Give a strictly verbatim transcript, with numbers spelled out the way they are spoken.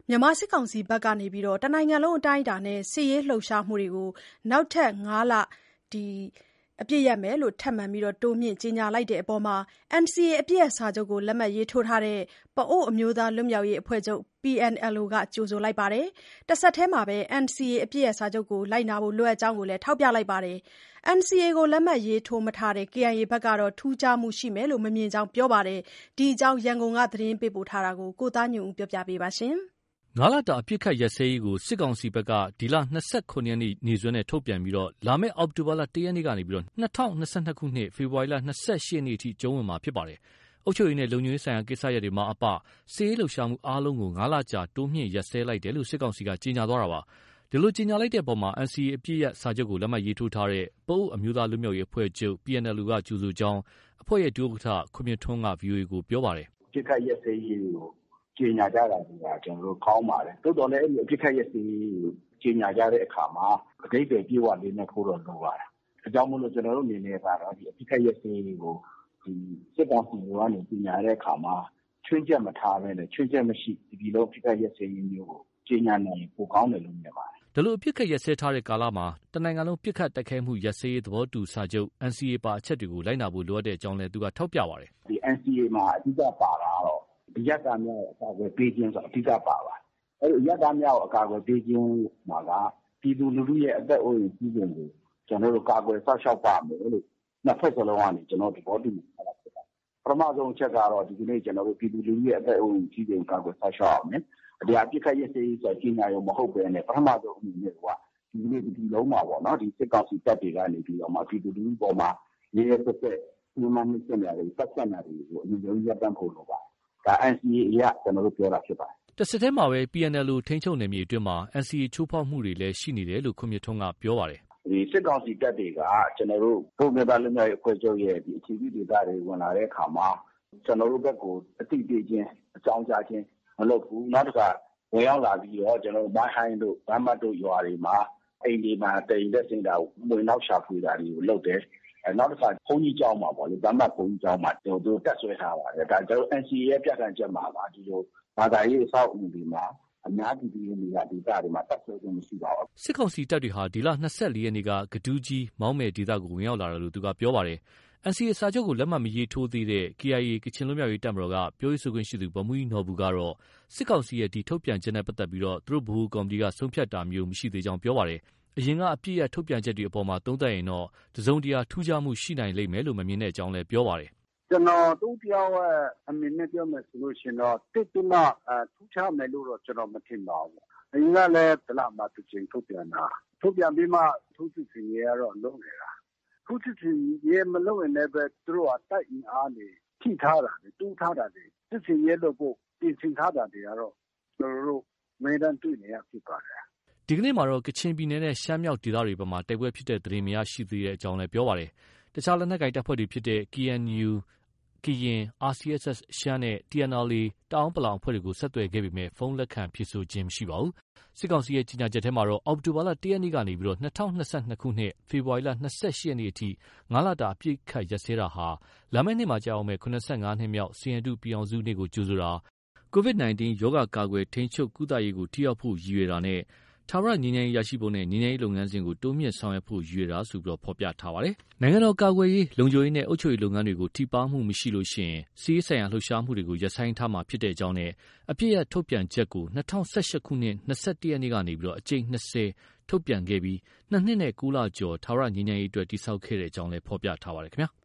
မြန်မာစစ်ကောင်စီဘက်ကနေပြီးတော့တနိုင်ငံလုံးအတိုင်းအတာနဲ့စစ်ရေးလှုပ်ရှားမှုတွေကိုနောက်ထပ်ငါးလဒီအပြည့်ရမယ်လို့ထပ်မံပြီးတော့တိုးမြင့်ကြေညာလိုက်တဲ့အပေါ်မှာ N C A အပြည့်အစာချုပ်ကိုလက်မှတ်ရေးထိုးထားတဲ့ပအို့အမျိုးသားလွတ်မြောက်ရေးအဖွဲ့ချုပ် P N L O ကကြိုဆိုလိုက်ပါတယ်။တစ်ဆက်တည်းမှာပဲ N C A အပြည့်အစာချုပ်ကိုလိုက်နာဖို့လိုအပ်ကြောင်းကိုလည်းထောက်ပြလိုက်ပါတယ်။ N C A ကိုလက်မှတ်ရေးထိုးမထားတဲ့ K I A ဘက်ကတော့ထူးခြားမှုရှိမယ်လို့မမြင်ကြောင်းပြောပါတယ်။ဒီအကြောင်းရန်ကုန်ကသတင်းပေးပို့ထားတာကိုကိုသားညွန့်ဦးပြောပြပေးပါမယ်။ငါးလတာအပစ်အခတ်ရပ်စဲရေးကိုစစ်ကောင်စီဘက်ကဒီလ၂၇ရက်နေ့နေ့စွဲနဲ့ထုတ်ပြန်ပြီးလာမယ့်အောက်တိုဘာလ၁ရက်နေ့ကနေပြီးတော့၂၀၂၂ခုနှစ်ဖေဖော်ဝါရီလ၂၈ရက်နေ့အထိကျုံးဝင်မှာဖြစ်ပါတယ်။အုပ်ချုပ်ရေးနဲ့လုံခြုံရေးဆိုင်ရာကိစ္စရပ်တွေမှာအပစစ်ရေးလှုပ်ရှားမှုအားလုံးကိုငါးလကြာတိုးမြင့်ရပ်စဲလိုက်တယ်လို့စစ်ကောင်စီကကြေညာသွားတာပါ။ဒီလိုကြေညာလိုက်တဲ့အပေါ်မှာ N C A အပြည့်စာချုပ်ကိုလက်မှတ်ရေးထိုးထားတဲ့ပအို့အမျိုးသားလွတ်မြောက်ရေးအဖွဲ့ချုပ် P N L O ကကြိုဆိုကြောင်းအဖွဲ့ရဲ့ဒုဥက္ကဋ္ဌခွန်မြင့်ထွန်းက ဗွီအိုအေကိုပြောပါတယ်။ပြစ်ခတ်ရပ်စဲရေးကိုကြေညာကြတာကကျွန်တော်တို့ကောင်းပါတယ်တိုးတော်လည်းအဲ့ဒီအပြစ်ခတ်ရက်စီကြေညာကြတဲ့အခါမှာအတိတ်တွေပြေဝလေးနဲ့ခိုးတော့လိုပါတယ်အကြောင်းမို့လို့ကျွန်တော်တို့အနေနဲ့ကတော့ဒီအပြစ်ခတ်ရက်စီကိုဒီစစ်ကောင်စီကနေကြေညာတဲ့အခါမှာချွင်းချက်မထားဘဲနဲ့ချွင်းချက်မရှိဒီဒီလုံးအပြစ်ခတ်ရက်စီမျိုးကိုကြေညာနိုင်ပိုကောင်းတယ်လို့မြင်ပါတယ်ဒါလို့အပြစ်ခတ်ရက်စဲထားတဲ့ကာလမှာတနိုင်ငံလုံးပြစ်ခတ်တိုက်ခိုက်မှုရက်စဲရေးသဘောတူစာချုပ် N C A ပါအချက်တွေကိုလိုက်နာဖို့လိုအပ်တဲ့အကြောင်းလည်းသူကထောက်ပြပါတယ်ဒီ N C A မှာအဓိကပါတာတော့ဒီရက်သားများအကာအကွယ်ပေးခြင်းဆိုအဓိကပါပါအဲ့ဒီရက်သားများကိုအကာအကွယ်ပေးခြင်းမှာကပြည်သူလူထုရဲ့အသက်အိုးအိမ်ကြီးစဉ်ကိုကျွန်တော်တို့ကာကွယ်ဆောက်ရှောက်ပါမယ်လို့နှစ်ဖက်စလုံးကနေကျွန်တော်ဒီဘောတူထားတာဖြစ်ပါတယ်ပထမဆုံးအချက်ကတော့ဒီကနေ့ကျွန်တော်တို့ပြည်သူလူထုရဲ့အသက်အိုးအိမ်ကြီးစဉ်ကိုကာကွယ်ဆောက်ရှောက်အောင်မယ်ဒီအပြစ်ခတ်ရစေးဆိုကြီးညာရုံမဟုတ်ပဲနဲ့ပထမဆုံးအနေနဲ့ကဒီကနေ့ဒီလုံးမှာပေါ့နော်ဒီစစ်ကောင်စီတပ်တွေကနေပြီးတော့မှပြည်သူလူထုပေါ်မှာရဲရဲစက်စက်ဒီမှနှစ်ချက်များတွေပတ်သက်နေတာတွေကိုအရင်ဆုံးရပ်တန့်ဖို့လိုပါတယ်ဒါ N C A အရကျွန်တော်တို့ပြောတာဖြစ်ပါတယ်။တစ်စက်တည်းမှာပဲ P N L O ထိန်းချုပ်နယ်မြေအတွင်းမှာ N C A ချိုးဖောက်မှုတွေလည်းရှိနေတယ်လို့ခွန်မြင့်ထွန်းကပြောပါတယ်။ဒီစစ်ကောင်စီတပ်တွေကကျွန်တော်တို့ပုံမှန်သားလူမျိုးရေးအဖွဲ့ချုပ်ရဲ့ဒီအခြေပြုဒေသတွေဝင်လာတဲ့အခါမှာကျွန်တော်တို့ဘက်ကိုအတိအကျချင်းအကြောင်းကြားခြင်းမလုပ်ဘူး။နောက်တစ်ခါဝင်ရောက်လာပြီးတော့ကျွန်တော်တို့မိုင်းဟိုင်းတို့ဗမ်းမတ်တို့ရွာတွေမှာအိမ်တွေမှာတိမ်သက်စင်တာဝင်နောက်ရှာဖွေတာတွေကိုလုပ်တယ်။အဲနောက်တစ်ခါဘုန်းကြီးကျောင်းမှာပေါ့လေဗမ်းမတ်ဘုန်းကြီးကျောင်းမှာတို့တို့တက်ဆွဲထားပါတယ်ဒါကျွန်တော် N C A ရဲ့ပြဋ္ဌာန်းချက်မှာပါဒီလိုဘာသာရေးအဆောက်အဦတွေမှာအများပြည်သူတွေကဒေသတွေမှာတက်ဆွဲခြင်းမရှိပါဘူးစစ်ကောင်စီတပ်တွေဟာဒီလ၂၄ရက်နေ့ကကဒူးကြီးမောင်းမယ်ဒေသကိုဝင်ရောက်လာတယ်လို့သူကပြောပါတယ်။ N C A စာချုပ်ကိုလက်မှတ်မရေးထိုးသေးတဲ့ K I A ကချင်လွတ်မြောက်ရေးတပ်မတော်ကပြောရေးဆိုခွင့်ရှိသူဗိုလ်မှူးကြီးနော်ဘူကတော့စစ်ကောင်စီရဲ့ဒီထုတ်ပြန်ချက်နဲ့ပတ်သက်ပြီးသူတို့ဗဟိုကော်မတီကဆုံးဖြတ်တာမျိုးမရှိသေးကြောင်းပြောပါတယ်။အရင်ကအပြည့်အထုတ်ပြန်ချက်တွေအပေါ်မှာသုံးသပ်ရင်တော့တစုံတရာထူးခြားမှုရှိနိုင်လိမ့်မယ်လို့မမြင်တဲ့အကြောင်းလည်းပြောပါတယ်။ကျွန်တော်တို့ပြောရဲ့အမြင်နဲ့ပြောမယ်ဆိုလို့ရှိရင်တော့တစ်တမအထူးခြားမယ်လို့တော့ကျွန်တော်မထင်ပါဘူး။အရင်ကလည်းတလမှတစ်ချိန်ထုတ်ပြန်တာထုတ်ပြန်ပြီးမှထူးစစ်စင်ရတော့လုပ်နေတာ။ထူးစစ်စင်ရမလုပ်ရင်လည်းပဲသူတို့ကတိုက်အင်အားနေထိထားတာတွေတူးထားတာတွေစစ်စင်ရလို့ကိုပြင်ဆင်ထားတာတွေကတော့ကျွန်တော်တို့မဲတမ်းတွေ့နေရဖြစ်ပါတယ်။ဒီကနေ့မှာတော့ကချင်ပြည်နယ်နဲ့ရှမ်းမြောက်ဒေသတွေဘက်မှာတိုက်ပွဲဖြစ်တဲ့သတင်းများရှိသေးတဲ့အကြောင်းလည်းပြောပါတယ်။တခြားလက်နက်ကိုင်တပ်ဖွဲ့တွေဖြစ်တဲ့ K N U ကရင် R C S S ရှမ်းနဲ့ T N L A တအောင်းပလောင်အဖွဲ့တွေကိုဆက်သွယ်ခဲ့ပေမဲ့ဖုန်းလက်ခံဖြေဆိုခြင်းမရှိပါဘူး။စစ်ကောင်စီရဲ့ကြေညာချက်ထဲမှာတော့အောက်တိုဘာလ၁ရက်နေ့ကနေပြီးတော့၂၀၂၂ခုနှစ်ဖေဖော်ဝါရီလ၂၈ရက်နေ့အထိငါးလတာအပြည့်ခတ်ရက်စဲတာဟာလာမယ့်နှစ်မှာကြာအောင်မဲ့၇၅နှစ်မြောက်စီရင်တုပြည်အောင်စုနေ့ကိုကြိုဆိုတာကိုဗစ် ၁၉ ရောဂါကာကွယ်ထိန်းချုပ်ကုသရေးကိုထိရောက်ဖို့ရည်ရွယ်တာနဲ့ထာဝရငြိမ်းချမ်းရေးရရှိဖို့နဲ့ငြိမ်းချမ်းရေးလုပ်ငန်းစဉ်ကိုတိုးမြင့်ဆောင်ရွက်ဖို့ရည်ရွယ်တာဆိုပြီးဖော်ပြထားပါတယ်။နိုင်ငံတော်ကာကွယ်ရေးလုံခြုံရေးနဲ့အုပ်ချုပ်ရေးလုပ်ငန်းတွေကိုထိပါမှုမရှိလို့ရှိရင်စီးရေးဆိုင်ရာလှုပ်ရှားမှုတွေကိုရပ်ဆိုင်းထားမှာဖြစ်တဲ့အကြောင်းနဲ့အပြည့်အထုတ်ပြန်ချက်ကို၂၀၁၈ခုနှစ်၂၁ရက်နေ့ကနေပြီးတော့အကြိမ်၂၀ထုတ်ပြန်ခဲ့ပြီးနှစ်နှစ်နဲ့၉လကျော်ထာဝရငြိမ်းချမ်းရေးအတွက်တည်ဆောက်ခဲ့တဲ့အကြောင်းလည်းဖော်ပြထားပါတယ်ခင်ဗျာ။